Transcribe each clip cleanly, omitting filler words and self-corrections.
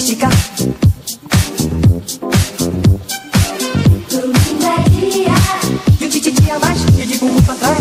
esticar. E o tititi a mais, e de bumbum pra trás.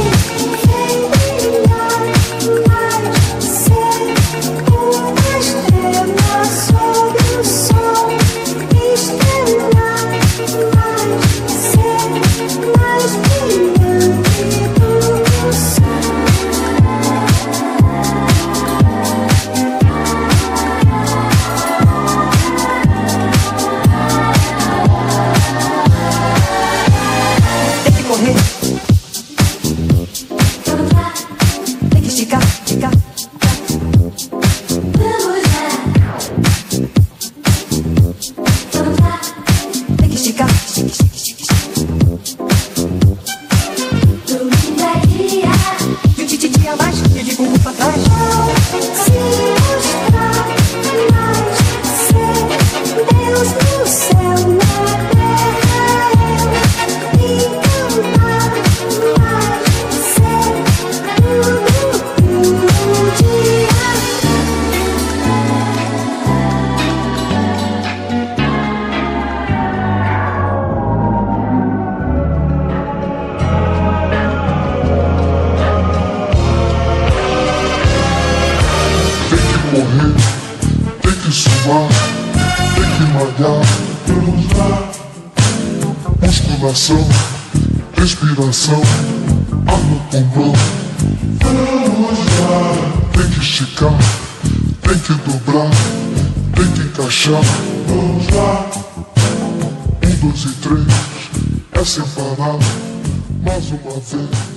Tem que esticar, esticar. Tem que esticar, estica, estica, estica. E o tititi a mais, e de bumbum pra trás. Se mostrar mais, ser Deus no céu, na terra eu me encantar mais, ser tudo um dia. Correr, tem que suar, tem que malhar. Vamos lá. Musculação, respiração, ar no pulmão. Vamos lá. Tem que esticar, tem que dobrar, tem que encaixar. Vamos lá. 1, 2 e 3, é sem parar. Mais uma vez.